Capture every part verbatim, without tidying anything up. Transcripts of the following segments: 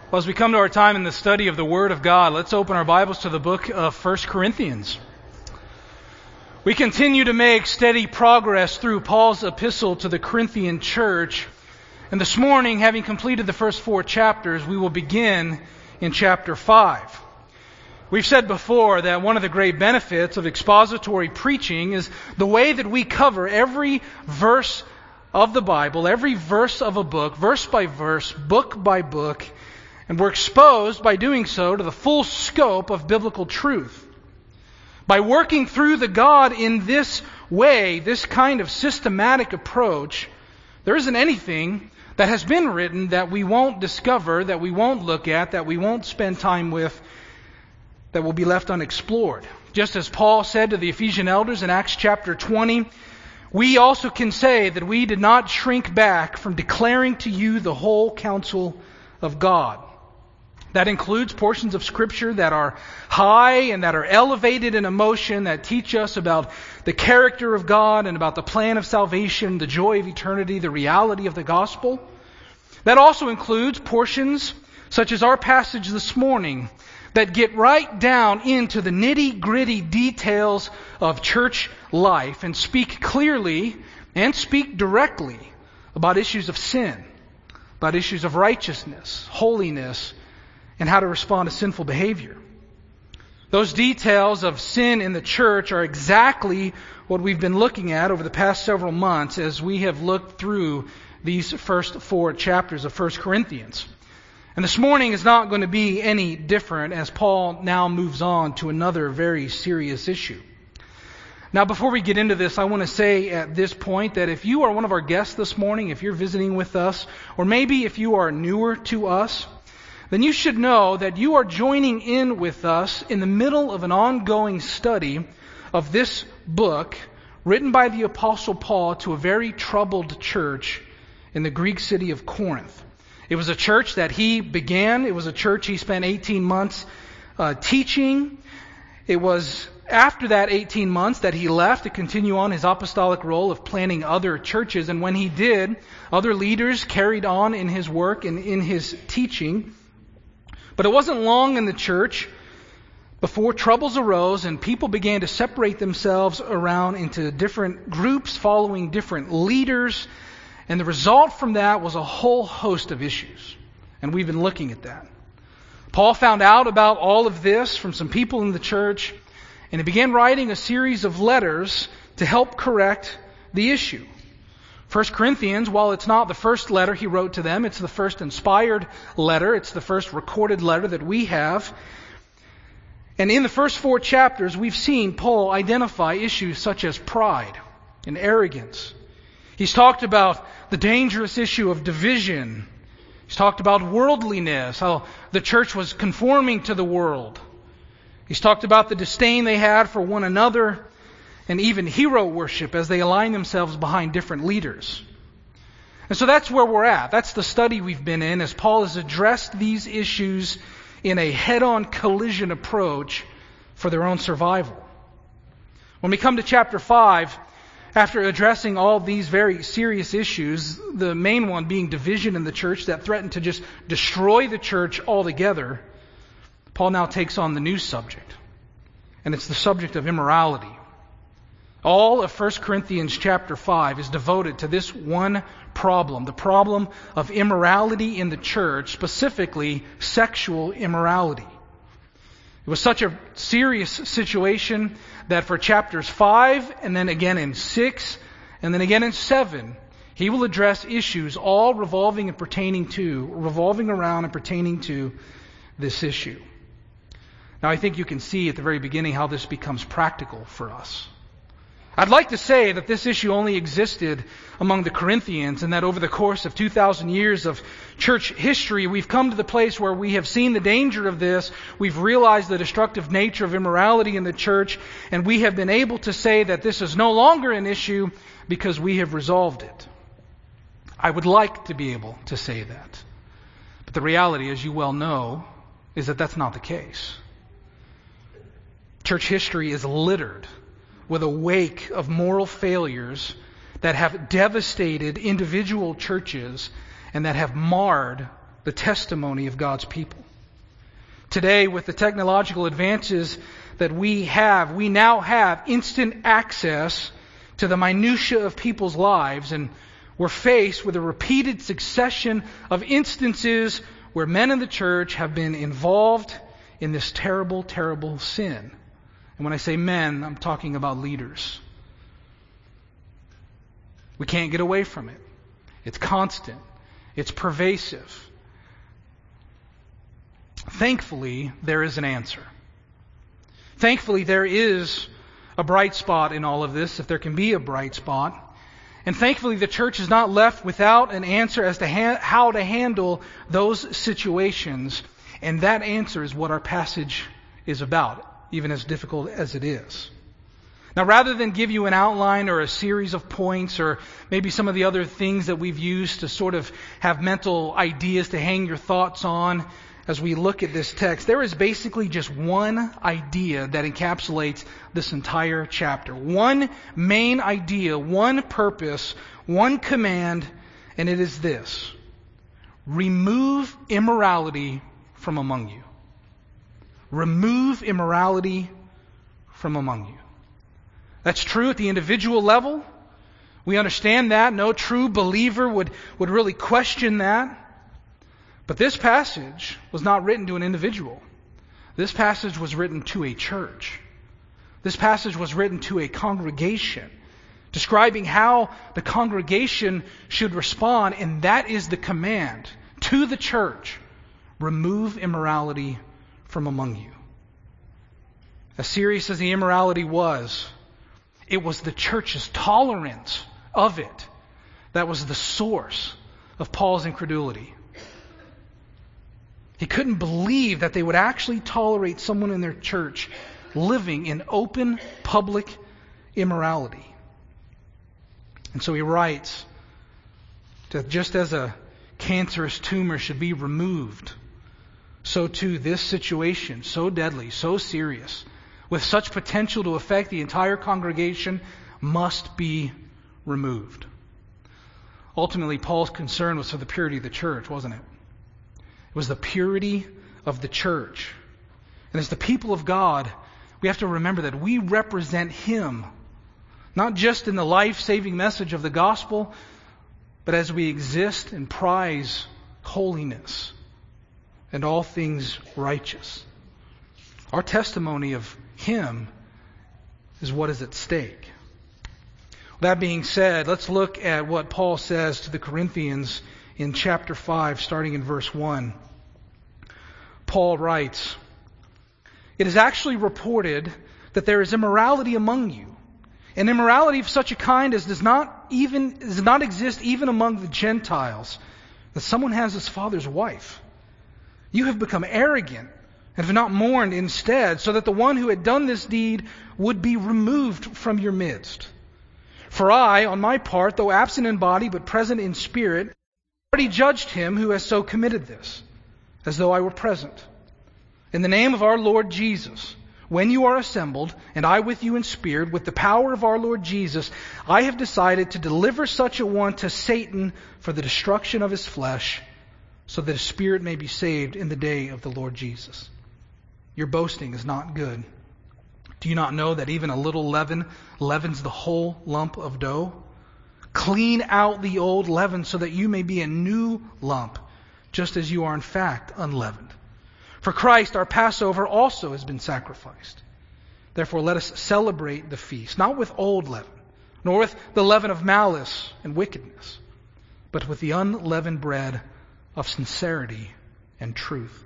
Well, as we come to our time in the study of the Word of God, let's open our Bibles to the book of First Corinthians. We continue to make steady progress through Paul's epistle to the Corinthian church. And this morning, having completed the first four chapters, we will begin in chapter five. We've said before that one of the great benefits of expository preaching is the way that we cover every verse of the Bible, every verse of a book, verse by verse, book by book, and we're exposed by doing so to the full scope of biblical truth. By working through the God in this way, this kind of systematic approach, there isn't anything that has been written that we won't discover, that we won't look at, that we won't spend time with, that will be left unexplored. Just as Paul said to the Ephesian elders in Acts chapter twenty, we also can say that we did not shrink back from declaring to you the whole counsel of God. That includes portions of Scripture that are high and that are elevated in emotion, that teach us about the character of God and about the plan of salvation, the joy of eternity, the reality of the gospel. That also includes portions such as our passage this morning that get right down into the nitty-gritty details of church life and speak clearly and speak directly about issues of sin, about issues of righteousness, holiness, and how to respond to sinful behavior. Those details of sin in the church are exactly what we've been looking at over the past several months as we have looked through these first four chapters of First Corinthians. And this morning is not going to be any different as Paul now moves on to another very serious issue. Now, before we get into this, I want to say at this point that if you are one of our guests this morning, if you're visiting with us, or maybe if you are newer to us, then you should know that you are joining in with us in the middle of an ongoing study of this book written by the Apostle Paul to a very troubled church in the Greek city of Corinth. It was a church that he began. It was a church he spent eighteen months uh, teaching. It was after that eighteen months that he left to continue on his apostolic role of planting other churches. And when he did, other leaders carried on in his work and in his teaching. But it wasn't long in the church before troubles arose and people began to separate themselves around into different groups following different leaders. And the result from that was a whole host of issues. And we've been looking at that. Paul found out about all of this from some people in the church, and he began writing a series of letters to help correct the issue. First Corinthians, while it's not the first letter he wrote to them, it's the first inspired letter. It's the first recorded letter that we have. And in the first four chapters, we've seen Paul identify issues such as pride and arrogance. He's talked about the dangerous issue of division. He's talked about worldliness, how the church was conforming to the world. He's talked about the disdain they had for one another, and even hero worship as they align themselves behind different leaders. And so that's where we're at. That's the study we've been in as Paul has addressed these issues in a head-on collision approach for their own survival. When we come to chapter five, after addressing all these very serious issues, the main one being division in the church that threatened to just destroy the church altogether, Paul now takes on the new subject. And it's the subject of immorality. All of First Corinthians chapter five is devoted to this one problem, the problem of immorality in the church, specifically sexual immorality. It was such a serious situation that for chapters five, and then again in six, and then again in seven, he will address issues all revolving and pertaining to, revolving around and pertaining to this issue. Now I think you can see at the very beginning how this becomes practical for us. I'd like to say that this issue only existed among the Corinthians and that over the course of two thousand years of church history, we've come to the place where we have seen the danger of this, we've realized the destructive nature of immorality in the church, and we have been able to say that this is no longer an issue because we have resolved it. I would like to be able to say that. But the reality, as you well know, is that that's not the case. Church history is littered with a wake of moral failures that have devastated individual churches and that have marred the the testimony of God's people. Today, with the technological advances that we have, we now have instant access to the minutiae of people's lives, and we're faced with a repeated succession of instances where men in the church have been involved in this terrible, terrible sin. And when I say men, I'm talking about leaders. We can't get away from it. It's constant. It's pervasive. Thankfully, there is an answer. Thankfully, there is a bright spot in all of this, if there can be a bright spot. And thankfully, the church is not left without an answer as to ha- how to handle those situations. And that answer is what our passage is about, even as difficult as it is. Now, rather than give you an outline or a series of points or maybe some of the other things that we've used to sort of have mental ideas to hang your thoughts on as we look at this text, there is basically just one idea that encapsulates this entire chapter. One main idea, one purpose, one command, and it is this: remove immorality from among you. Remove immorality from among you. That's true at the individual level. We understand that. No true believer would, would really question that. But this passage was not written to an individual. This passage was written to a church. This passage was written to a congregation, describing how the congregation should respond, and that is the command to the church: remove immorality from among you. As serious as the immorality was, it was the church's tolerance of it that was the source of Paul's incredulity. He couldn't believe that they would actually tolerate someone in their church living in open, public immorality. And so he writes that just as a cancerous tumor should be removed, so too this situation, so deadly, so serious, with such potential to affect the entire congregation, must be removed. Ultimately, Paul's concern was for the purity of the church, wasn't it? It was the purity of the church. And as the people of God, we have to remember that we represent Him, not just in the life-saving message of the gospel, but as we exist and prize holiness and all things righteous. Our testimony of Him is what is at stake. That being said, let's look at what Paul says to the Corinthians in chapter five, starting in verse one. Paul writes, "It is actually reported that there is immorality among you, and immorality of such a kind as does not even does not exist even among the Gentiles, that someone has his father's wife. You have become arrogant and have not mourned instead, so that the one who had done this deed would be removed from your midst. For I, on my part, though absent in body but present in spirit, already judged him who has so committed this, as though I were present. In the name of our Lord Jesus, when you are assembled, and I with you in spirit, with the power of our Lord Jesus, I have decided to deliver such a one to Satan for the destruction of his flesh, so that his spirit may be saved in the day of the Lord Jesus. Your boasting is not good. Do you not know that even a little leaven leavens the whole lump of dough? Clean out the old leaven so that you may be a new lump, just as you are in fact unleavened. For Christ, our Passover, also has been sacrificed. Therefore let us celebrate the feast, not with old leaven, nor with the leaven of malice and wickedness, but with the unleavened bread of sincerity and truth."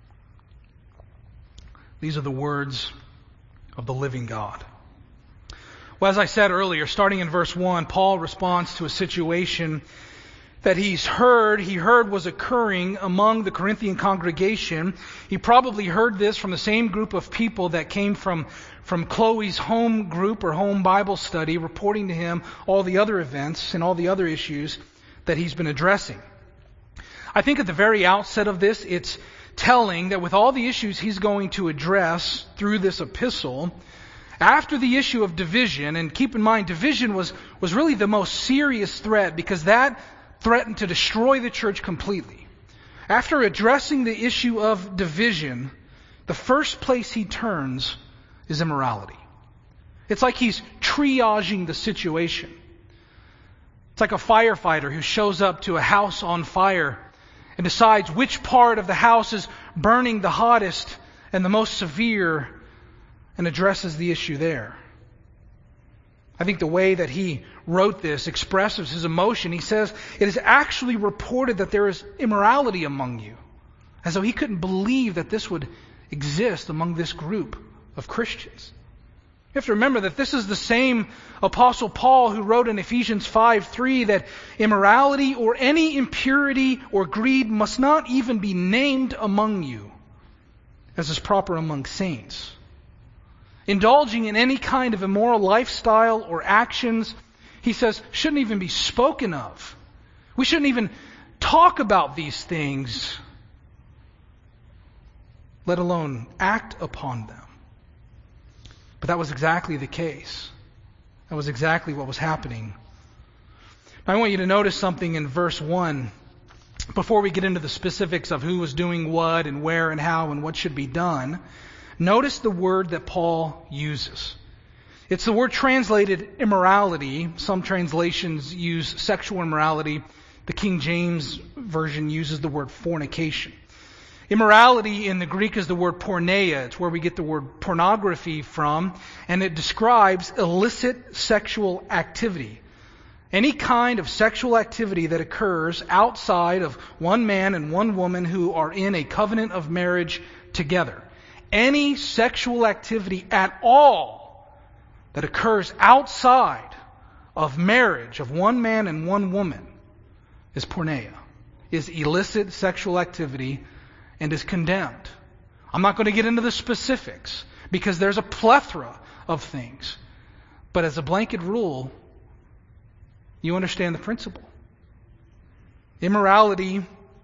These are the words of the living God. Well, as I said earlier, starting in verse one, Paul responds to a situation that he's heard, he heard was occurring among the Corinthian congregation. He probably heard this from the same group of people that came from, from Chloe's home group or home Bible study, reporting to him all the other events and all the other issues that he's been addressing. I think at the very outset of this, it's telling that with all the issues he's going to address through this epistle, after the issue of division, and keep in mind, division was, was really the most serious threat because that threatened to destroy the church completely. After addressing the issue of division, the first place he turns is immorality. It's like he's triaging the situation. It's like a firefighter who shows up to a house on fire and decides which part of the house is burning the hottest and the most severe and addresses the issue there. I think the way that he wrote this expresses his emotion. He says, it is actually reported that there is immorality among you. As though he couldn't believe that this would exist among this group of Christians. You have to remember that this is the same Apostle Paul who wrote in Ephesians five three that immorality or any impurity or greed must not even be named among you, as is proper among saints. Indulging in any kind of immoral lifestyle or actions, he says, shouldn't even be spoken of. We shouldn't even talk about these things, let alone act upon them. But that was exactly the case. That was exactly what was happening. Now, I want you to notice something in verse one before we get into the specifics of who was doing what and where and how and what should be done. Notice the word that Paul uses. It's the word translated immorality. Some translations use sexual immorality. The King James Version uses the word fornication. Immorality in the Greek is the word porneia. It's where we get the word pornography from, and it describes illicit sexual activity. Any kind of sexual activity that occurs outside of one man and one woman who are in a covenant of marriage together. Any sexual activity at all that occurs outside of marriage of one man and one woman is porneia, is illicit sexual activity, and is condemned. I'm not going to get into the specifics because there's a plethora of things. But as a blanket rule, you understand the principle. Immorality,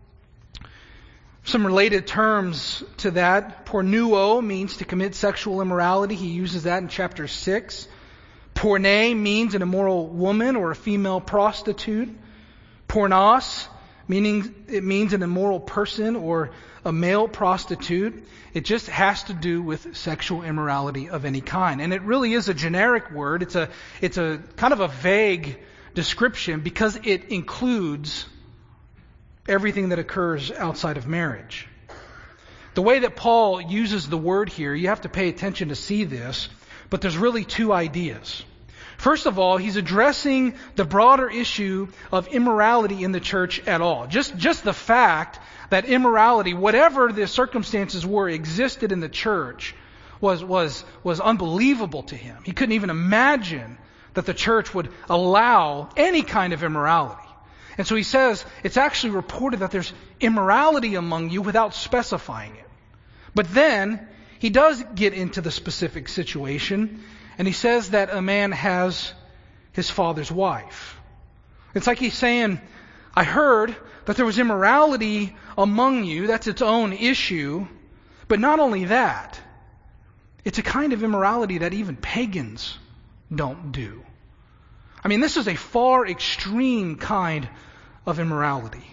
some related terms to that. Pornuo means to commit sexual immorality. He uses that in chapter six. Porne means an immoral woman or a female prostitute. Pornos, meaning it means an immoral person or a male prostitute. It just has to do with sexual immorality of any kind. And it really is a generic word. It's a, it's a kind of a vague description because it includes everything that occurs outside of marriage. The way that Paul uses the word here, you have to pay attention to see this, but there's really two ideas. First of all, he's addressing the broader issue of immorality in the church at all. Just, just the fact that immorality, whatever the circumstances were, existed in the church was, was, was unbelievable to him. He couldn't even imagine that the church would allow any kind of immorality. And so he says, it's actually reported that there's immorality among you without specifying it. But then, he does get into the specific situation, and he says that a man has his father's wife. It's like he's saying, I heard that there was immorality among you. That's its own issue. But not only that, it's a kind of immorality that even pagans don't do. I mean, this is a far extreme kind of immorality.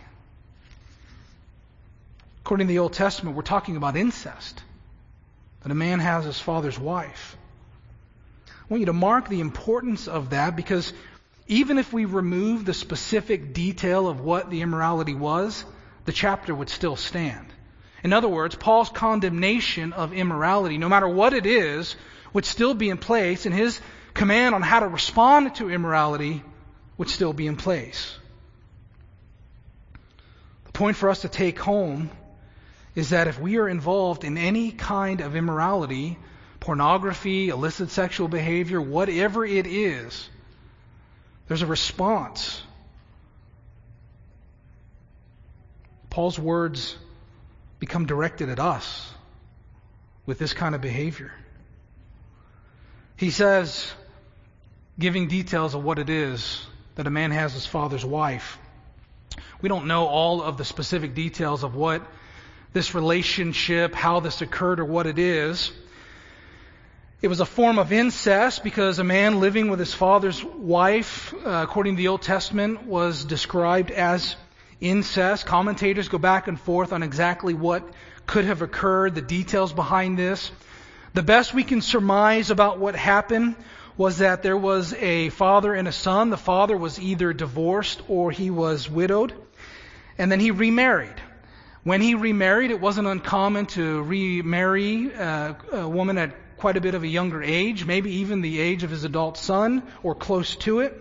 According to the Old Testament, we're talking about incest. That a man has his father's wife. I want you to mark the importance of that because even if we remove the specific detail of what the immorality was, the chapter would still stand. In other words, Paul's condemnation of immorality, no matter what it is, would still be in place, and his command on how to respond to immorality would still be in place. The point for us to take home is that if we are involved in any kind of immorality, pornography, illicit sexual behavior, whatever it is, there's a response. Paul's words become directed at us with this kind of behavior. He says, giving details of what it is that a man has his father's wife. We don't know all of the specific details of what this relationship, how this occurred, or what it is. It was a form of incest because a man living with his father's wife, uh, according to the Old Testament, was described as incest. Commentators go back and forth on exactly what could have occurred, the details behind this. The best we can surmise about what happened was that there was a father and a son. The father was either divorced or he was widowed. And then he remarried. When he remarried, it wasn't uncommon to remarry uh, a woman at quite a bit of a younger age, maybe even the age of his adult son or close to it.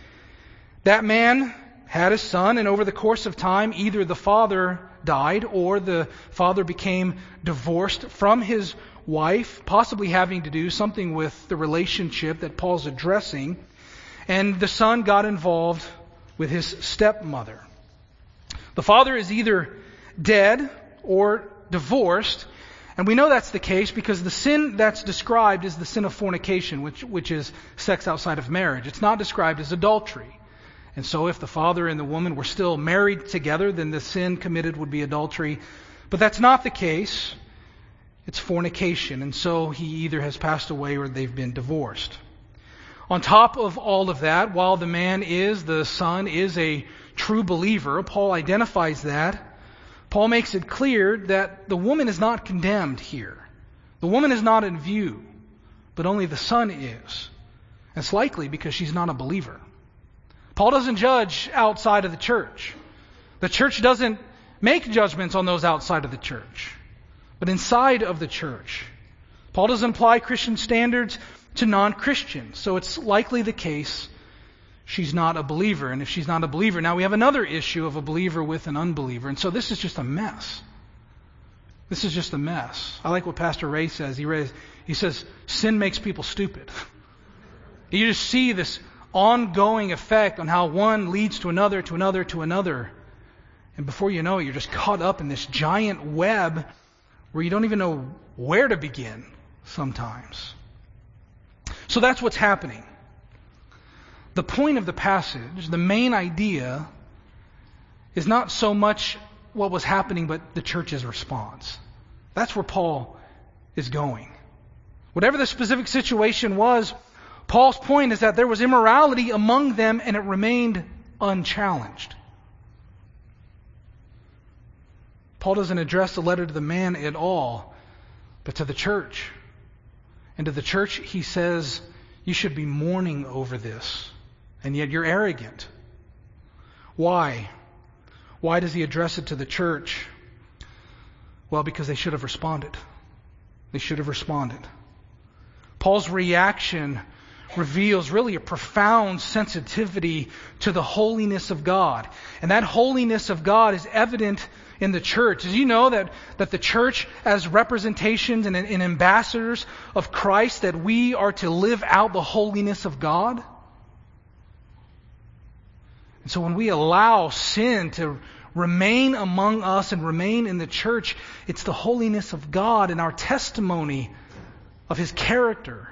That man had a son, and over the course of time, either the father died or the father became divorced from his wife, possibly having to do something with the relationship that Paul's addressing, and the son got involved with his stepmother. The father is either dead or divorced, and we know that's the case because the sin that's described is the sin of fornication, which, which is sex outside of marriage. It's not described as adultery. And so if the father and the woman were still married together, then the sin committed would be adultery. But that's not the case. It's fornication. And so he either has passed away or they've been divorced. On top of all of that, while the man is, the son is a true believer, Paul identifies that. Paul makes it clear that the woman is not condemned here. The woman is not in view, but only the son is. It's likely because she's not a believer. Paul doesn't judge outside of the church. The church doesn't make judgments on those outside of the church. But inside of the church, Paul doesn't apply Christian standards to non-Christians. So it's likely the case she's not a believer. And if she's not a believer, now we have another issue of a believer with an unbeliever. And so this is just a mess. This is just a mess. I like what Pastor Ray says. He, raised, he says, sin makes people stupid. You just see this ongoing effect on how one leads to another, to another, to another. And before you know it, you're just caught up in this giant web where you don't even know where to begin sometimes. So that's what's happening. The point of the passage, the main idea, is not so much what was happening, but the church's response. That's where Paul is going. Whatever the specific situation was, Paul's point is that there was immorality among them and it remained unchallenged. Paul doesn't address the letter to the man at all, but to the church. And to the church, he says, you should be mourning over this, and yet you're arrogant. Why? Why does he address it to the church? Well, because they should have responded. They should have responded. Paul's reaction reveals really a profound sensitivity to the holiness of God. And that holiness of God is evident in the church. Did you know that, that the church, as representations and, and ambassadors of Christ, that we are to live out the holiness of God? And so when we allow sin to remain among us and remain in the church, it's the holiness of God and our testimony of His character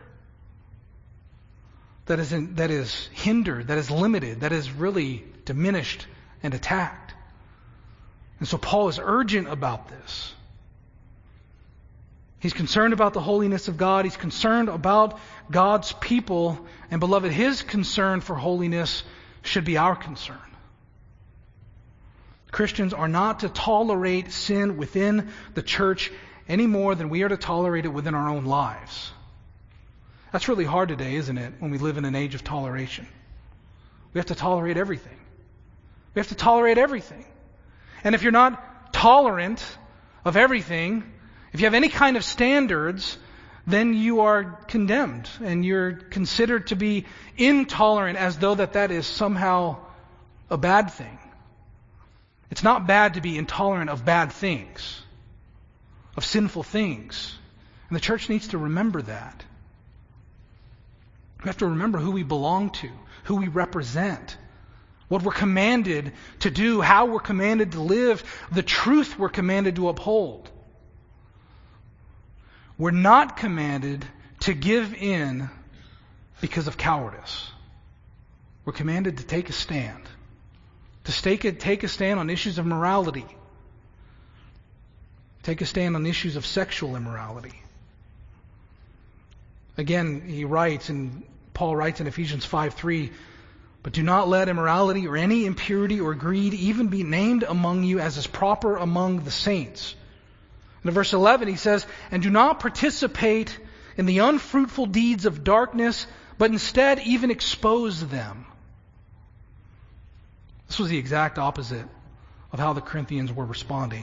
that is in, that is hindered, that is limited, that is really diminished and attacked. And so Paul is urgent about this. He's concerned about the holiness of God. He's concerned about God's people. And beloved, his concern for holiness should be our concern. Christians are not to tolerate sin within the church any more than we are to tolerate it within our own lives. That's really hard today, isn't it, when we live in an age of toleration? We have to tolerate everything. We have to tolerate everything. And if you're not tolerant of everything, if you have any kind of standards, then you are condemned and you're considered to be intolerant, as though that that is somehow a bad thing. It's not bad to be intolerant of bad things, of sinful things. And the church needs to remember that. We have to remember who we belong to, who we represent, what we're commanded to do, how we're commanded to live, the truth we're commanded to uphold. We're not commanded to give in because of cowardice. We're commanded to take a stand. To take a, take a stand on issues of morality. Take a stand on issues of sexual immorality. Again, he writes, and Paul writes in Ephesians five three, But do not let immorality or any impurity or greed even be named among you as is proper among the saints. And in verse eleven he says, and do not participate in the unfruitful deeds of darkness, but instead even expose them. This was the exact opposite of how the Corinthians were responding.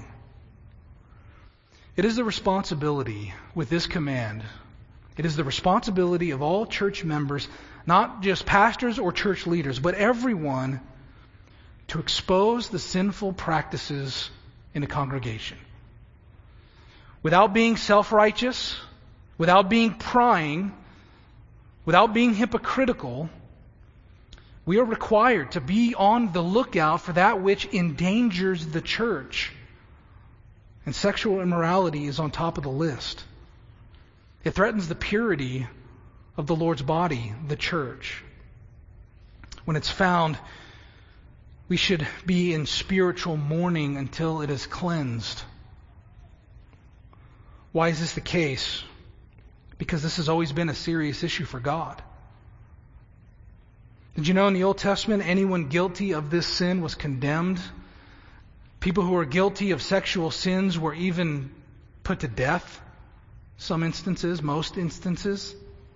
It is the responsibility with this command, it is the responsibility of all church members, not just pastors or church leaders, but everyone, to expose the sinful practices in the congregation. Without being self-righteous, without being prying, without being hypocritical, we are required to be on the lookout for that which endangers the church. And sexual immorality is on top of the list. It threatens the purity of the Lord's body, the church. When it's found, we should be in spiritual mourning until it is cleansed. Why is this the case? Because this has always been a serious issue for God. Did you know in the Old Testament, anyone guilty of this sin was condemned? People who were guilty of sexual sins were even put to death. Some instances, most instances.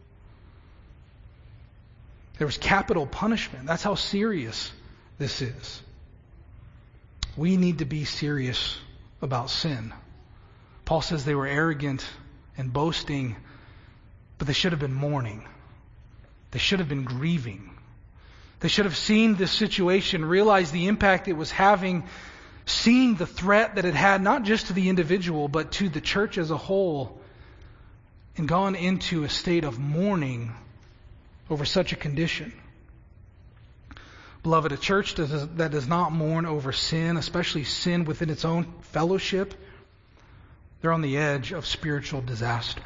There was capital punishment. That's how serious this is. We need to be serious about sin. Paul says they were arrogant and boasting, but they should have been mourning. They should have been grieving. They should have seen this situation, realized the impact it was having, seen the threat that it had not just to the individual, but to the church as a whole, and gone into a state of mourning over such a condition. Beloved, a church that does not mourn over sin, especially sin within its own fellowship, they're on the edge of spiritual disaster.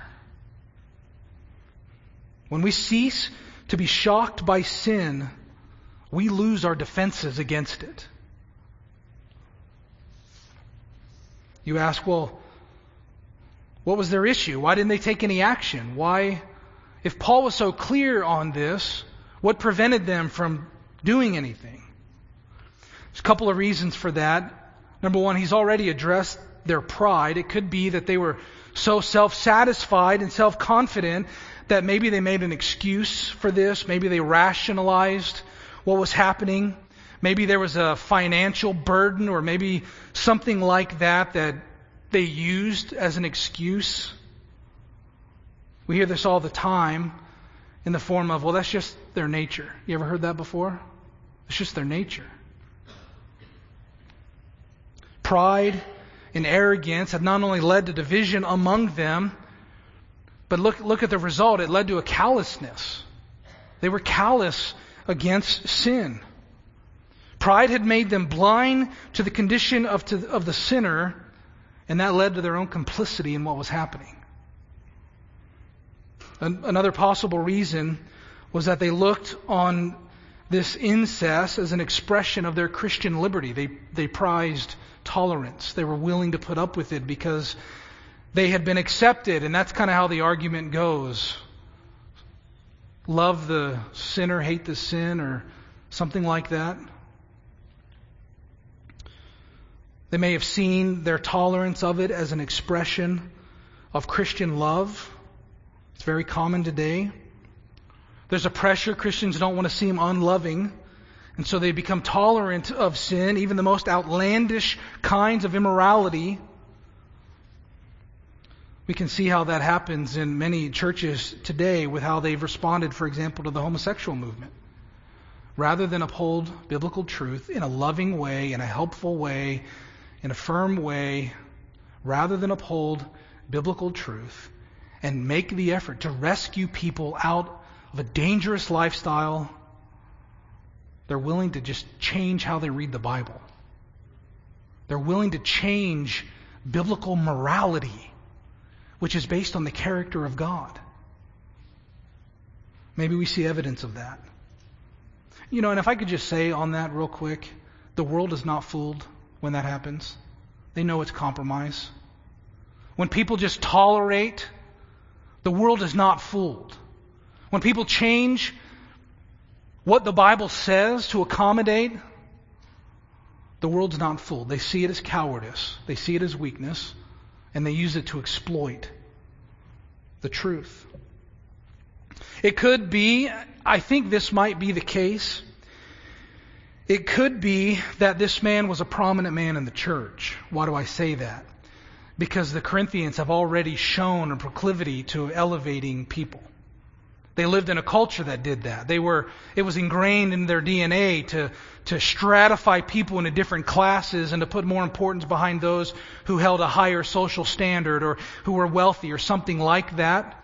When we cease to be shocked by sin, we lose our defenses against it. You ask, well, what was their issue? Why didn't they take any action? Why, if Paul was so clear on this, what prevented them from doing anything? There's a couple of reasons for that. Number one, he's already addressed their pride. It could be that they were so self-satisfied and self-confident that maybe they made an excuse for this. Maybe they rationalized what was happening. Maybe there was a financial burden or maybe something like that that they used as an excuse. We hear this all the time in the form of, well, that's just their nature. You ever heard that before? It's just their nature. Pride and arrogance have not only led to division among them, but look, look at the result. It led to a callousness. They were callous against sin. Pride had made them blind to the condition of, to, of the sinner, and that led to their own complicity in what was happening. An, another possible reason was that they looked on this incest as an expression of their Christian liberty. They, they prized tolerance. They were willing to put up with it because they had been accepted, and that's kind of how the argument goes. Love the sinner, hate the sin, or something like that. They may have seen their tolerance of it as an expression of Christian love. It's very common today. There's a pressure. Christians don't want to seem unloving, and so they become tolerant of sin, even the most outlandish kinds of immorality. We can see how that happens in many churches today with how they've responded, for example, to the homosexual movement. Rather than uphold biblical truth in a loving way, in a helpful way, in a firm way, rather than uphold biblical truth and make the effort to rescue people out of a dangerous lifestyle, they're willing to just change how they read the Bible. They're willing to change biblical morality, which is based on the character of God. Maybe we see evidence of that. You know, and if I could just say on that real quick, the world is not fooled when that happens. They know it's compromise. When people just tolerate, the world is not fooled. When people change what the Bible says to accommodate, the world's not fooled. They see it as cowardice. They see it as weakness, and they use it to exploit the truth. It could be, I think this might be the case, it could be that this man was a prominent man in the church. Why do I say that? Because the Corinthians have already shown a proclivity to elevating people. They lived in a culture that did that. They were, it was ingrained in their D N A to, to stratify people into different classes and to put more importance behind those who held a higher social standard or who were wealthy or something like that.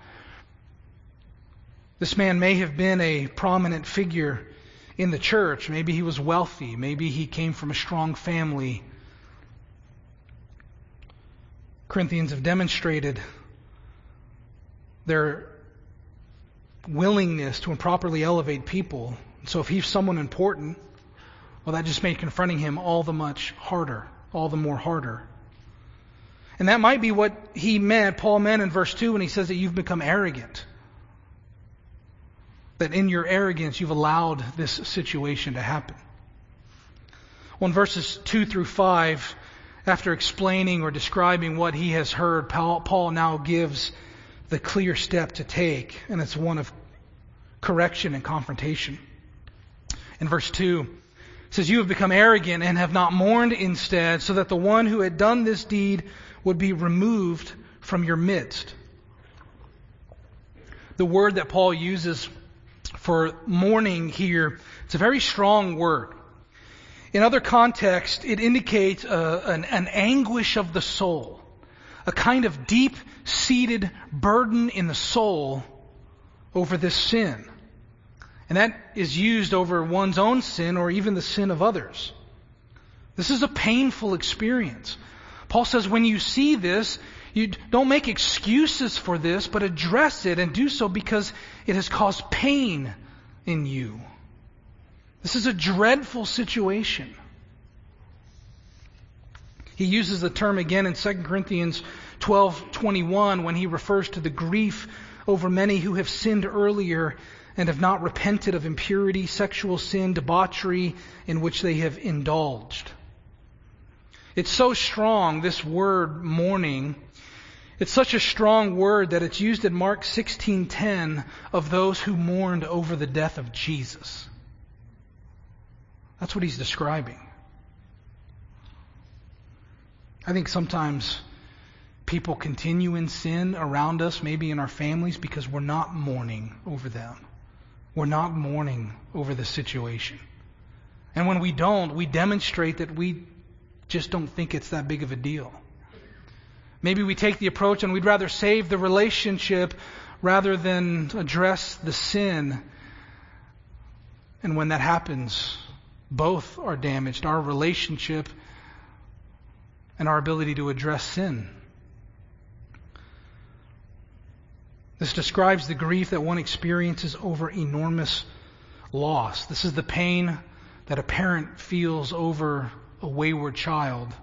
This man may have been a prominent figure in the church. Maybe he was wealthy. Maybe he came from a strong family. Corinthians have demonstrated their willingness to improperly elevate people. So if he's someone important, well, that just made confronting him all the much harder, all the more harder. And that might be what he meant, Paul meant in verse two when he says that you've become arrogant. That in your arrogance you've allowed this situation to happen. Well, in verses two through five, after explaining or describing what he has heard, Paul, Paul now gives the clear step to take, and it's one of correction and confrontation. In verse two, it says, you have become arrogant and have not mourned instead, so that the one who had done this deed would be removed from your midst. The word that Paul uses for mourning here, it's a very strong word. In other contexts, it indicates a, an, an anguish of the soul, a kind of deep-seated burden in the soul over this sin. And that is used over one's own sin or even the sin of others. This is a painful experience. Paul says when you see this, you don't make excuses for this, but address it and do so because it has caused pain in you. This is a dreadful situation. He uses the term again in Second Corinthians twelve twenty-one when he refers to the grief over many who have sinned earlier and have not repented of impurity, sexual sin, debauchery in which they have indulged. It's so strong, this word mourning. It's such a strong word that it's used in Mark sixteen ten of those who mourned over the death of Jesus. That's what he's describing. I think sometimes people continue in sin around us, maybe in our families, because we're not mourning over them. We're not mourning over the situation. And when we don't, we demonstrate that we just don't think it's that big of a deal. Maybe we take the approach and we'd rather save the relationship rather than address the sin. And when that happens, both are damaged, our relationship and our ability to address sin. This describes the grief that one experiences over enormous loss. This is the pain that a parent feels over a wayward child.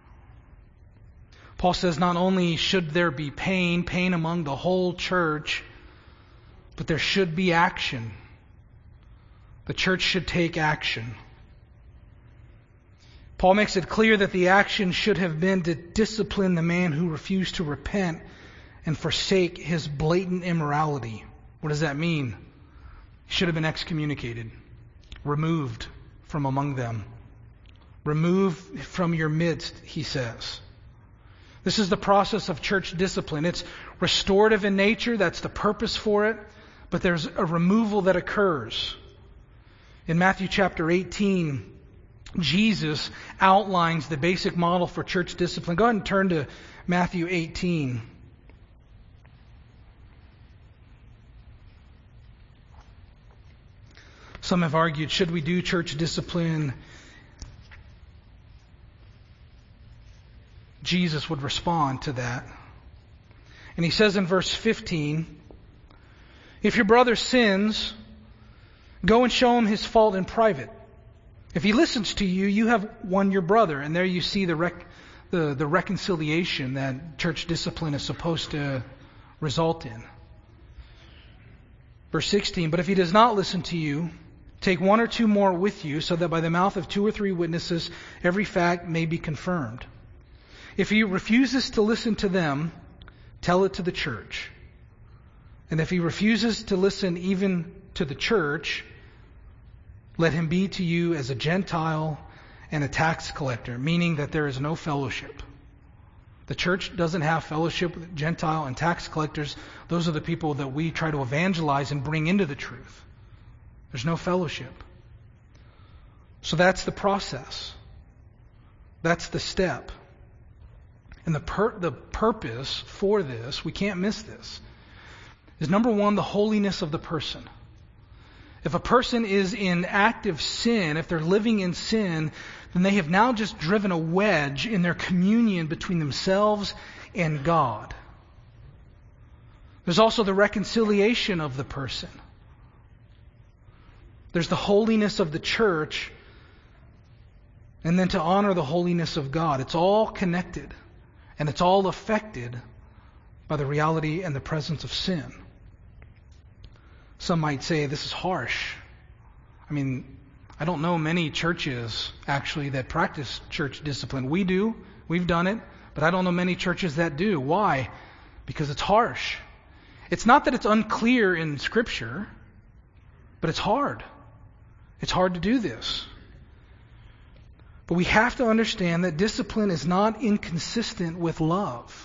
Paul says not only should there be pain, pain among the whole church, but there should be action. The church should take action. Paul makes it clear that the action should have been to discipline the man who refused to repent and forsake his blatant immorality. What does that mean? He should have been excommunicated, removed from among them. Remove from your midst, he says. This is the process of church discipline. It's restorative in nature. That's the purpose for it. But there's a removal that occurs. In Matthew chapter eighteen, Jesus outlines the basic model for church discipline. Go ahead and turn to Matthew eighteen. Some have argued, should we do church discipline? Jesus would respond to that. And he says in verse fifteen, if your brother sins, go and show him his fault in private. If he listens to you, you have won your brother. And there you see the, rec- the, the reconciliation that church discipline is supposed to result in. Verse sixteen, but if he does not listen to you, Take one or two more with you, so that by the mouth of two or three witnesses every fact may be confirmed. If he refuses to listen to them, tell it to the church. And if he refuses to listen even to the church, let him be to you as a Gentile and a tax collector, meaning that there is no fellowship. The church doesn't have fellowship with Gentile and tax collectors. Those are the people that we try to evangelize and bring into the truth. There's no fellowship. So that's the process. That's the step. And the pur- the purpose for this, we can't miss this, is number one, the holiness of the person. If a person is in active sin, if they're living in sin, then they have now just driven a wedge in their communion between themselves and God. There's also the reconciliation of the person. There's the holiness of the church, and then to honor the holiness of God. It's all connected, and it's all affected by the reality and the presence of sin. Some might say this is harsh. I mean, I don't know many churches actually that practice church discipline. We do. We've done it. But I don't know many churches that do. Why? Because it's harsh. It's not that it's unclear in Scripture, but it's hard. It's hard to do this. But we have to understand that discipline is not inconsistent with love.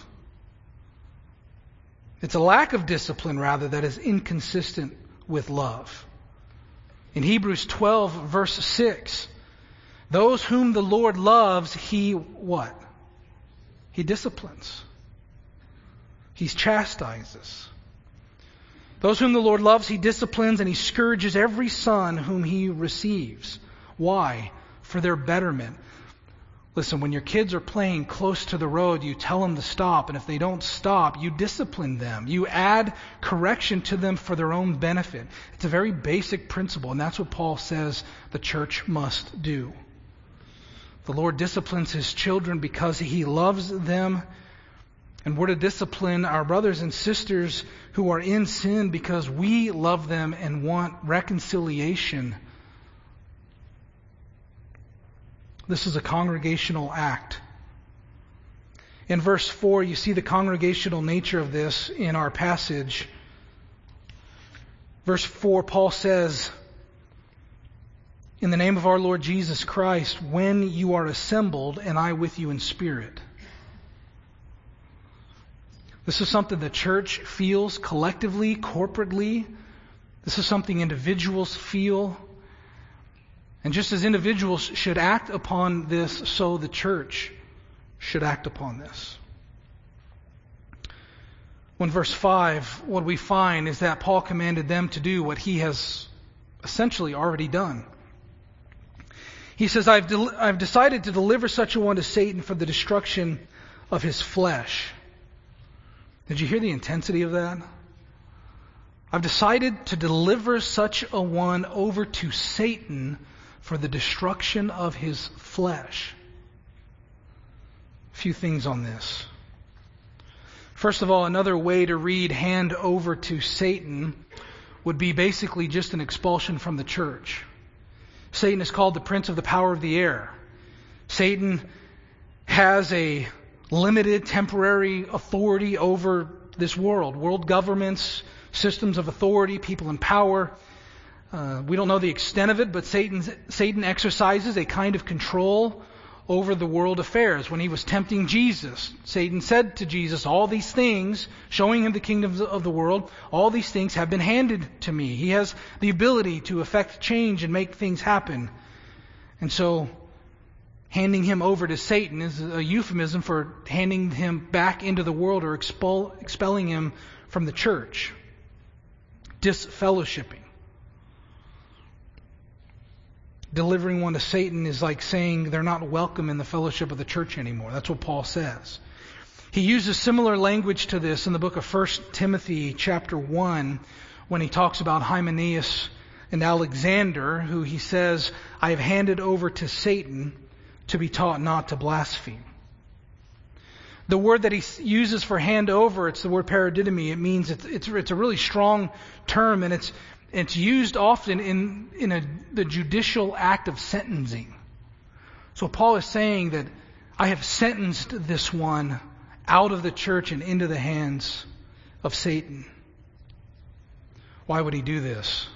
It's a lack of discipline, rather, that is inconsistent with love. In Hebrews twelve, verse six, those whom the Lord loves, He what? He disciplines. He chastises. Those whom the Lord loves, He disciplines, and He scourges every son whom He receives. Why? For their betterment. Listen, when your kids are playing close to the road, you tell them to stop, and if they don't stop, you discipline them. You add correction to them for their own benefit. It's a very basic principle, and that's what Paul says the church must do. The Lord disciplines His children because He loves them, and we're to discipline our brothers and sisters who are in sin because we love them and want reconciliation. This is a congregational act. In verse four, you see the congregational nature of this in our passage. Verse four, Paul says, in the name of our Lord Jesus Christ, when you are assembled, and I with you in spirit. This is something the church feels collectively, corporately. This is something individuals feel. And just as individuals should act upon this, so the church should act upon this. Well, in verse five, what we find is that Paul commanded them to do what he has essentially already done. He says, I've, del- I've decided to deliver such a one to Satan for the destruction of his flesh. Did you hear the intensity of that? I've decided to deliver such a one over to Satan for the destruction of his flesh. A few things on this. First of all, another way to read hand over to Satan would be basically just an expulsion from the church. Satan is called the prince of the power of the air. Satan has a limited temporary authority over this world. World governments, systems of authority, people in power. Uh, we don't know the extent of it, but Satan's, Satan exercises a kind of control over the world affairs. When he was tempting Jesus, Satan said to Jesus, all these things, showing him the kingdoms of the world, all these things have been handed to me. He has the ability to effect change and make things happen. And so, handing him over to Satan is a euphemism for handing him back into the world or expel, expelling him from the church. Disfellowshipping. Delivering one to Satan is like saying they're not welcome in the fellowship of the church anymore. That's what Paul says. He uses similar language to this in the book of First Timothy chapter one when he talks about Hymenaeus and Alexander, who he says, I have handed over to Satan to be taught not to blaspheme. The word that he uses for hand over, it's the word paradidomi. It means it's, it's, it's a really strong term, and it's It's used often in, in a, the judicial act of sentencing. So Paul is saying that I have sentenced this one out of the church and into the hands of Satan. Why would he do this?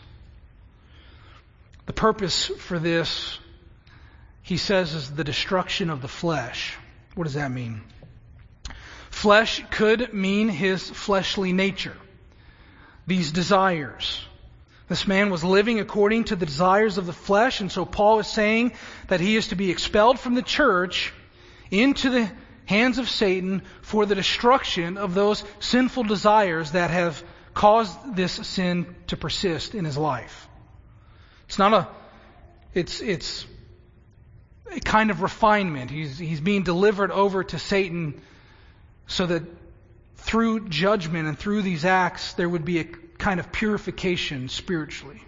The purpose for this, he says, is the destruction of the flesh. What does that mean? Flesh could mean his fleshly nature, these desires. This man was living according to the desires of the flesh, and so Paul is saying that he is to be expelled from the church into the hands of Satan for the destruction of those sinful desires that have caused this sin to persist in his life. It's not a, it's, it's a kind of refinement. He's, he's being delivered over to Satan so that through judgment and through these acts, there would be a kind of purification spiritually.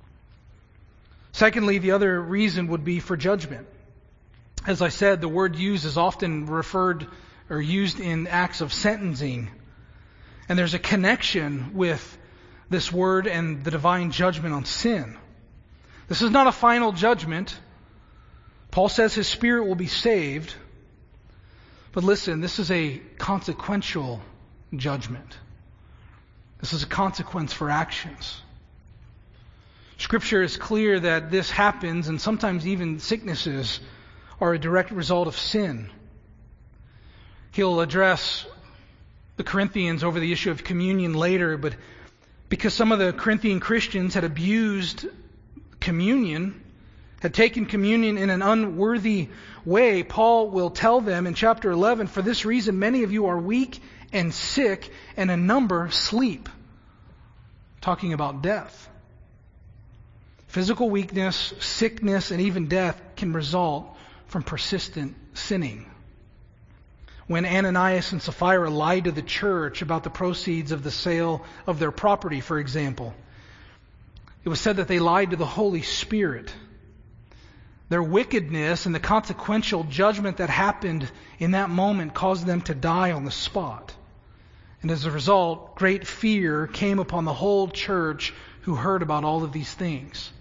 Secondly, the other reason would be for judgment. As I said, the word used is often referred or used in acts of sentencing. And there's a connection with this word and the divine judgment on sin. This is not a final judgment. Paul says his spirit will be saved. But listen, this is a consequential judgment. This is a consequence for actions. Scripture is clear that this happens, and sometimes even sicknesses are a direct result of sin. He'll address the Corinthians over the issue of communion later, but because some of the Corinthian Christians had abused communion, had taken communion in an unworthy way, Paul will tell them in chapter eleven, for this reason many of you are weak and sick, and a number sleep. Talking about death. Physical weakness, sickness, and even death can result from persistent sinning. When Ananias and Sapphira lied to the church about the proceeds of the sale of their property, for example, it was said that they lied to the Holy Spirit. Their wickedness and the consequential judgment that happened in that moment caused them to die on the spot. And as a result, great fear came upon the whole church who heard about all of these things.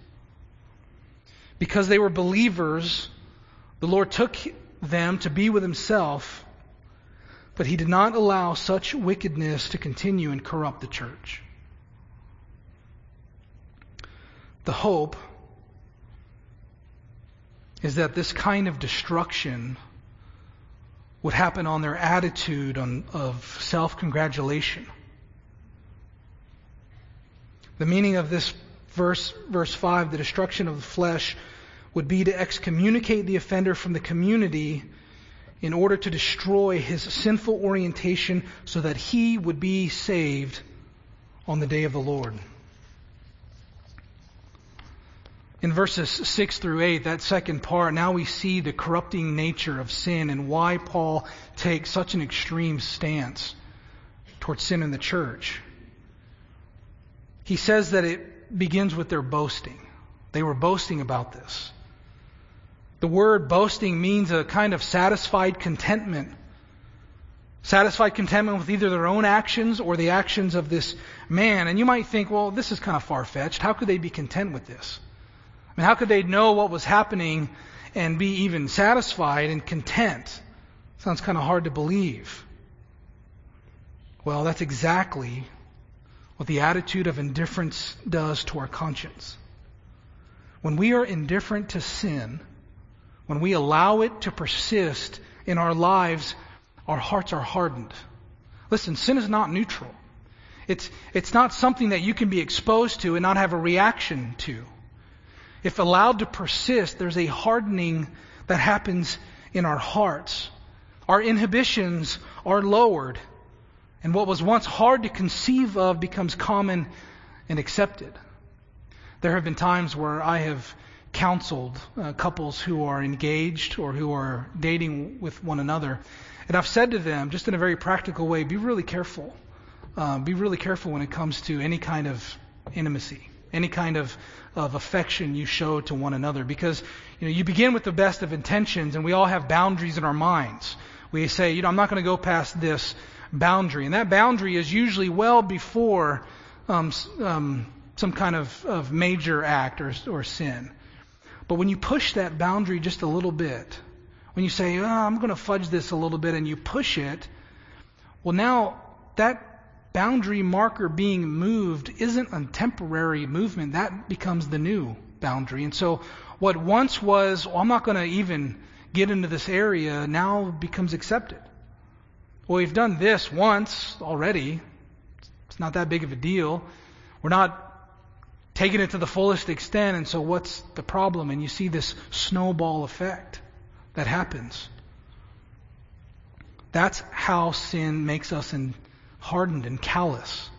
Because they were believers, the Lord took them to be with Himself, but He did not allow such wickedness to continue and corrupt the church. The hope is that this kind of destruction would happen on their attitude on, of self-congratulation. The meaning of this verse, verse five, the destruction of the flesh, would be to excommunicate the offender from the community in order to destroy his sinful orientation so that he would be saved on the day of the Lord. In verses six through eight, that second part, now we see the corrupting nature of sin and why Paul takes such an extreme stance towards sin in the church. He says that it begins with their boasting. They were boasting about this. The word boasting means a kind of satisfied contentment. Satisfied contentment with either their own actions or the actions of this man. And you might think, well, this is kind of far-fetched. How could they be content with this? I mean, how could they know what was happening and be even satisfied and content? Sounds kind of hard to believe. Well, that's exactly what the attitude of indifference does to our conscience. When we are indifferent to sin, when we allow it to persist in our lives, our hearts are hardened. Listen, sin is not neutral. It's, it's not something that you can be exposed to and not have a reaction to. If allowed to persist, there's a hardening that happens in our hearts. Our inhibitions are lowered, and what was once hard to conceive of becomes common and accepted. There have been times where I have counseled uh, couples who are engaged or who are dating with one another, and I've said to them, just in a very practical way, be really careful. Uh, be really careful when it comes to any kind of intimacy, any kind of of affection you show to one another, because you know you begin with the best of intentions, and we all have boundaries in our minds. We say, you know, I'm not going to go past this boundary, and that boundary is usually well before um, um, some kind of, of major act or, or sin. But when you push that boundary just a little bit, when you say, oh, I'm going to fudge this a little bit, and you push it, well, now that boundary marker being moved isn't a temporary movement. That becomes the new boundary. And so what once was, well, I'm not going to even get into this area, now becomes accepted. Well, we've done this once already. It's not that big of a deal. We're not taking it to the fullest extent, and so what's the problem? And you see this snowball effect that happens. That's how sin makes us in, hardened and callous.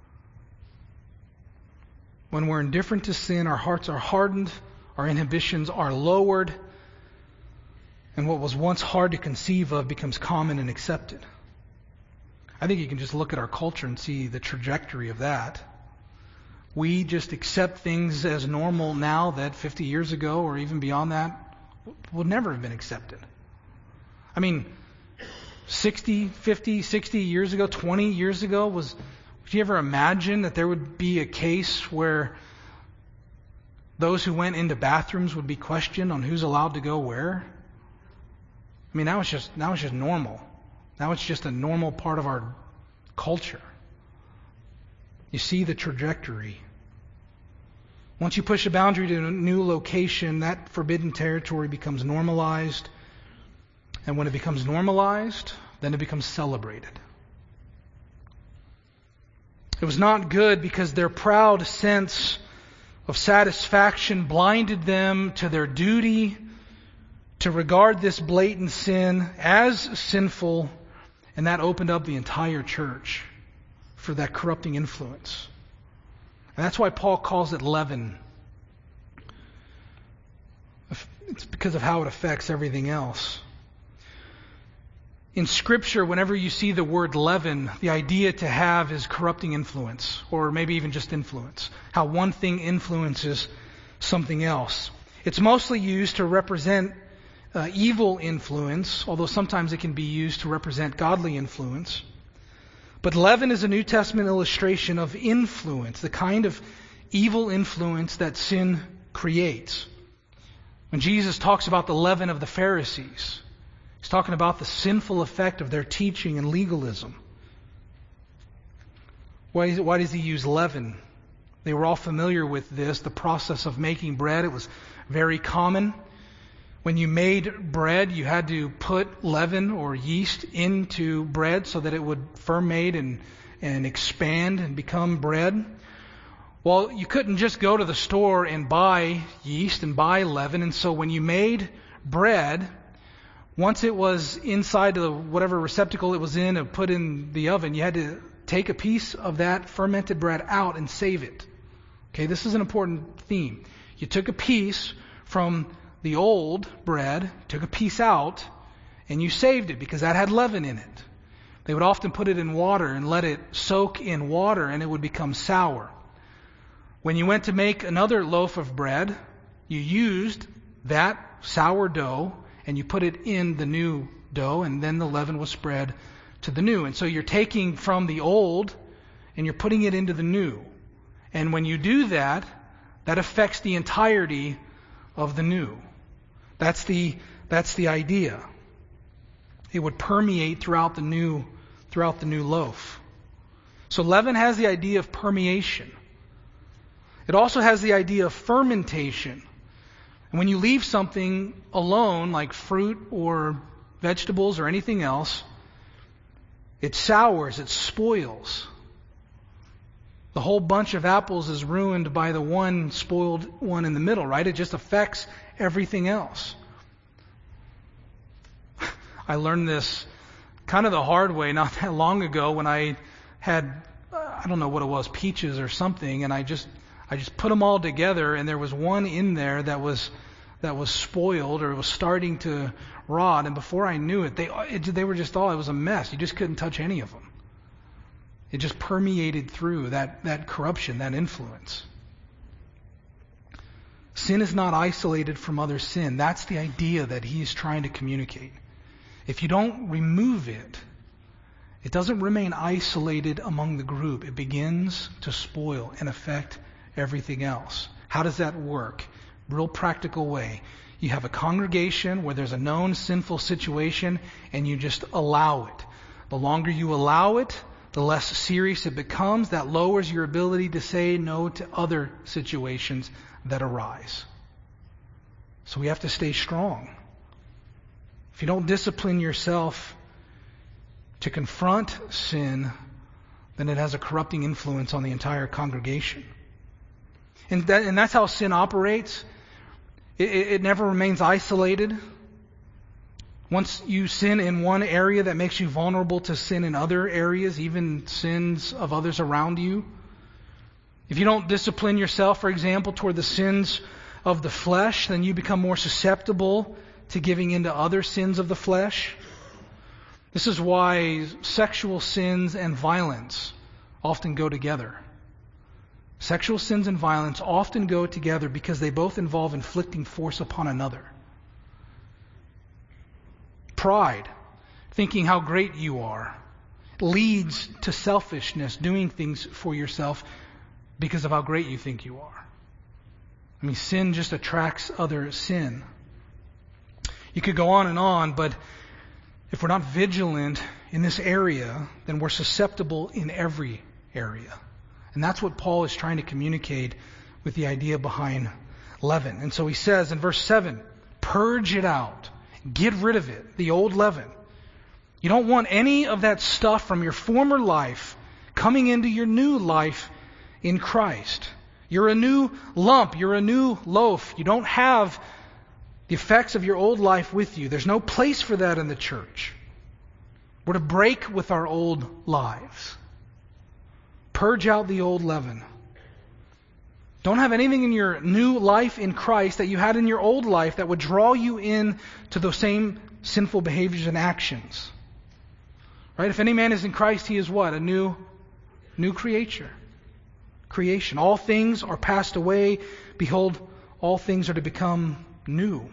When we're indifferent to sin, our hearts are hardened, our inhibitions are lowered, and what was once hard to conceive of becomes common and accepted. I think you can just look at our culture and see the trajectory of that. We just accept things as normal now that fifty years ago or even beyond that would never have been accepted. I mean, sixty, fifty, sixty years ago, twenty years ago, was, would you ever imagine that there would be a case where those who went into bathrooms would be questioned on who's allowed to go where? I mean, now it's just, now it's just normal. Now it's just a normal part of our culture. You see the trajectory. Once you push a boundary to a new location, that forbidden territory becomes normalized. And when it becomes normalized, then it becomes celebrated. It was not good because their proud sense of satisfaction blinded them to their duty to regard this blatant sin as sinful, and that opened up the entire church for that corrupting influence. And that's why Paul calls it leaven. It's because of how it affects everything else. In Scripture, whenever you see the word leaven, the idea to have is corrupting influence, or maybe even just influence. How one thing influences something else. It's mostly used to represent uh, evil influence, although sometimes it can be used to represent godly influence. But leaven is a New Testament illustration of influence, the kind of evil influence that sin creates. When Jesus talks about the leaven of the Pharisees, he's talking about the sinful effect of their teaching and legalism. Why, is it, why does he use leaven? They were all familiar with this, the process of making bread. It was very common. When you made bread, you had to put leaven or yeast into bread so that it would ferment and, and expand and become bread. Well, you couldn't just go to the store and buy yeast and buy leaven. And so when you made bread, once it was inside the whatever receptacle it was in and put in the oven, you had to take a piece of that fermented bread out and save it. Okay, this is an important theme. You took a piece from the old bread, took a piece out, and you saved it because that had leaven in it. They would often put it in water and let it soak in water, and it would become sour. When you went to make another loaf of bread, you used that sourdough and you put it in the new dough, and then the leaven was spread to the new. And so you're taking from the old and you're putting it into the new. And when you do that, that affects the entirety of the new. That's the that's the idea. It would permeate throughout the new throughout the new loaf. So leaven has the idea of permeation. It also has the idea of fermentation. And when you leave something alone, like fruit or vegetables or anything else, it sours, it spoils. The whole bunch of apples is ruined by the one spoiled one in the middle, right? It just affects everything else. I learned this kind of the hard way not that long ago when I had, I don't know what it was, peaches or something, and I just I just put them all together, and there was one in there that was that was spoiled or was starting to rot, and before I knew it, they it, they were just all, it was a mess. You just couldn't touch any of them. It just permeated through that, that corruption, that influence. Sin is not isolated from other sin. That's the idea that he is trying to communicate. If you don't remove it, it doesn't remain isolated among the group. It begins to spoil and affect everything else. How does that work? Real practical way. You have a congregation where there's a known sinful situation and you just allow it. The longer you allow it, the less serious it becomes. That lowers your ability to say no to other situations that arise. So we have to stay strong. If you don't discipline yourself to confront sin, then it has a corrupting influence on the entire congregation. And, that, and that's how sin operates. It, it, it never remains isolated. Once you sin in one area, that makes you vulnerable to sin in other areas, even sins of others around you. If you don't discipline yourself, for example, toward the sins of the flesh, then you become more susceptible to giving into other sins of the flesh. This is why sexual sins and violence often go together. Sexual sins and violence often go together because they both involve inflicting force upon another. Pride, thinking how great you are, leads to selfishness, doing things for yourself because of how great you think you are. I mean, sin just attracts other sin. You could go on and on, but if we're not vigilant in this area, then we're susceptible in every area. And that's what Paul is trying to communicate with the idea behind leaven. And so he says in verse seven, purge it out. Get rid of it, the old leaven. You don't want any of that stuff from your former life coming into your new life in Christ. You're a new lump. You're a new loaf. You don't have the effects of your old life with you. There's no place for that in the church. We're to break with our old lives. Purge out the old leaven. Don't have anything in your new life in Christ that you had in your old life that would draw you in to those same sinful behaviors and actions. Right? If any man is in Christ, he is what? A new, new creature. Creation. All things are passed away. Behold, all things are to become new.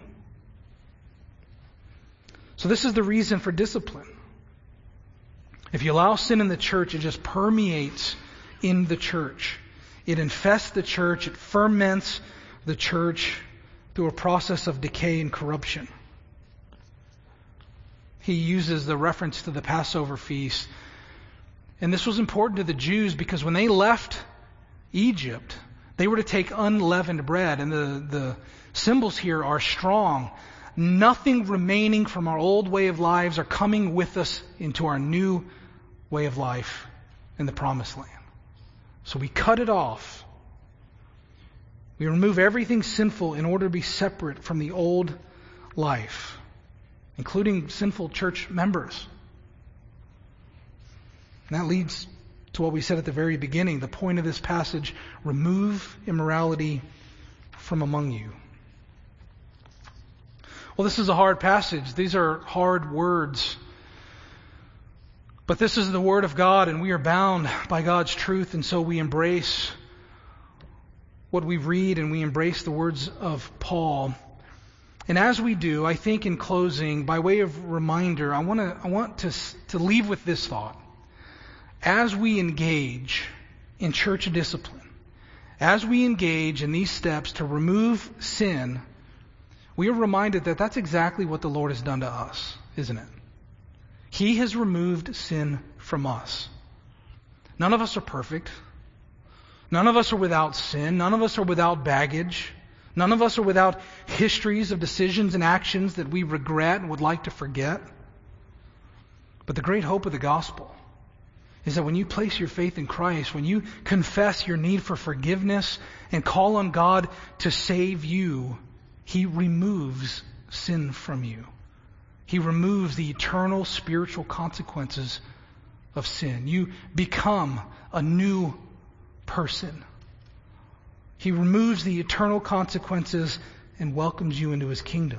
So this is the reason for discipline. If you allow sin in the church, it just permeates in the church. It infests the church. It ferments the church through a process of decay and corruption. He uses the reference to the Passover feast. And this was important to the Jews because when they left Egypt, they were to take unleavened bread. And the, the symbols here are strong. Nothing remaining from our old way of lives are coming with us into our new way of life in the Promised Land. So we cut it off. We remove everything sinful in order to be separate from the old life, including sinful church members. And that leads to what we said at the very beginning. The point of this passage, remove immorality from among you. Well, this is a hard passage. These are hard words. But this is the Word of God, and we are bound by God's truth, and so we embrace what we read, and we embrace the words of Paul. And as we do, I think in closing, by way of reminder, I want to I want to to leave with this thought. As we engage in church discipline, as we engage in these steps to remove sin, we are reminded that that's exactly what the Lord has done to us, isn't it? He has removed sin from us. None of us are perfect. None of us are without sin. None of us are without baggage. None of us are without histories of decisions and actions that we regret and would like to forget. But the great hope of the gospel is that when you place your faith in Christ, when you confess your need for forgiveness and call on God to save you, He removes sin from you. He removes the eternal spiritual consequences of sin. You become a new person. He removes the eternal consequences and welcomes you into His kingdom.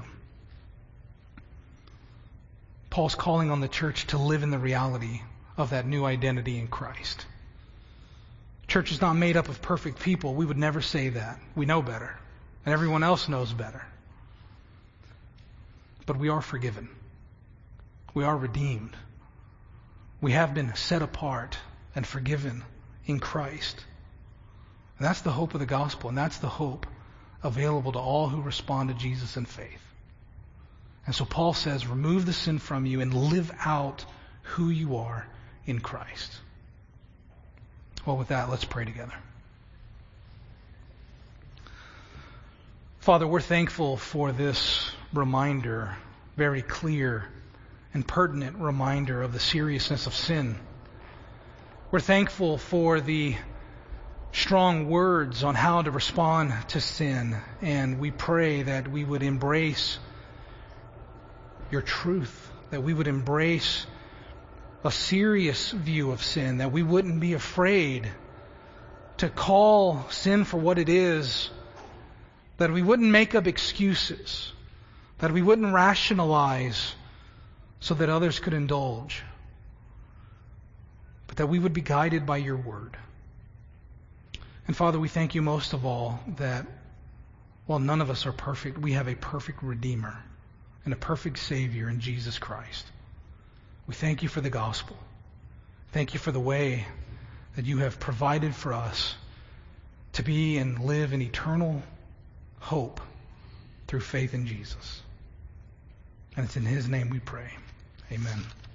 Paul's calling on the church to live in the reality of that new identity in Christ. Church is not made up of perfect people. We would never say that. We know better. And everyone else knows better. But we are forgiven. We are redeemed. We have been set apart and forgiven in Christ. And that's the hope of the gospel, and that's the hope available to all who respond to Jesus in faith. And so Paul says, remove the sin from you and live out who you are in Christ. Well, with that, let's pray together. Father, we're thankful for this reminder, very clear and pertinent reminder of the seriousness of sin. We're thankful for the strong words on how to respond to sin, and we pray that we would embrace your truth, that we would embrace a serious view of sin, that we wouldn't be afraid to call sin for what it is, that we wouldn't make up excuses, that we wouldn't rationalize so that others could indulge, but that we would be guided by your word. And Father, we thank you most of all that while none of us are perfect, we have a perfect Redeemer and a perfect Savior in Jesus Christ. We thank you for the gospel. Thank you for the way that you have provided for us to be and live in eternal hope through faith in Jesus. And it's in his name we pray. Amen.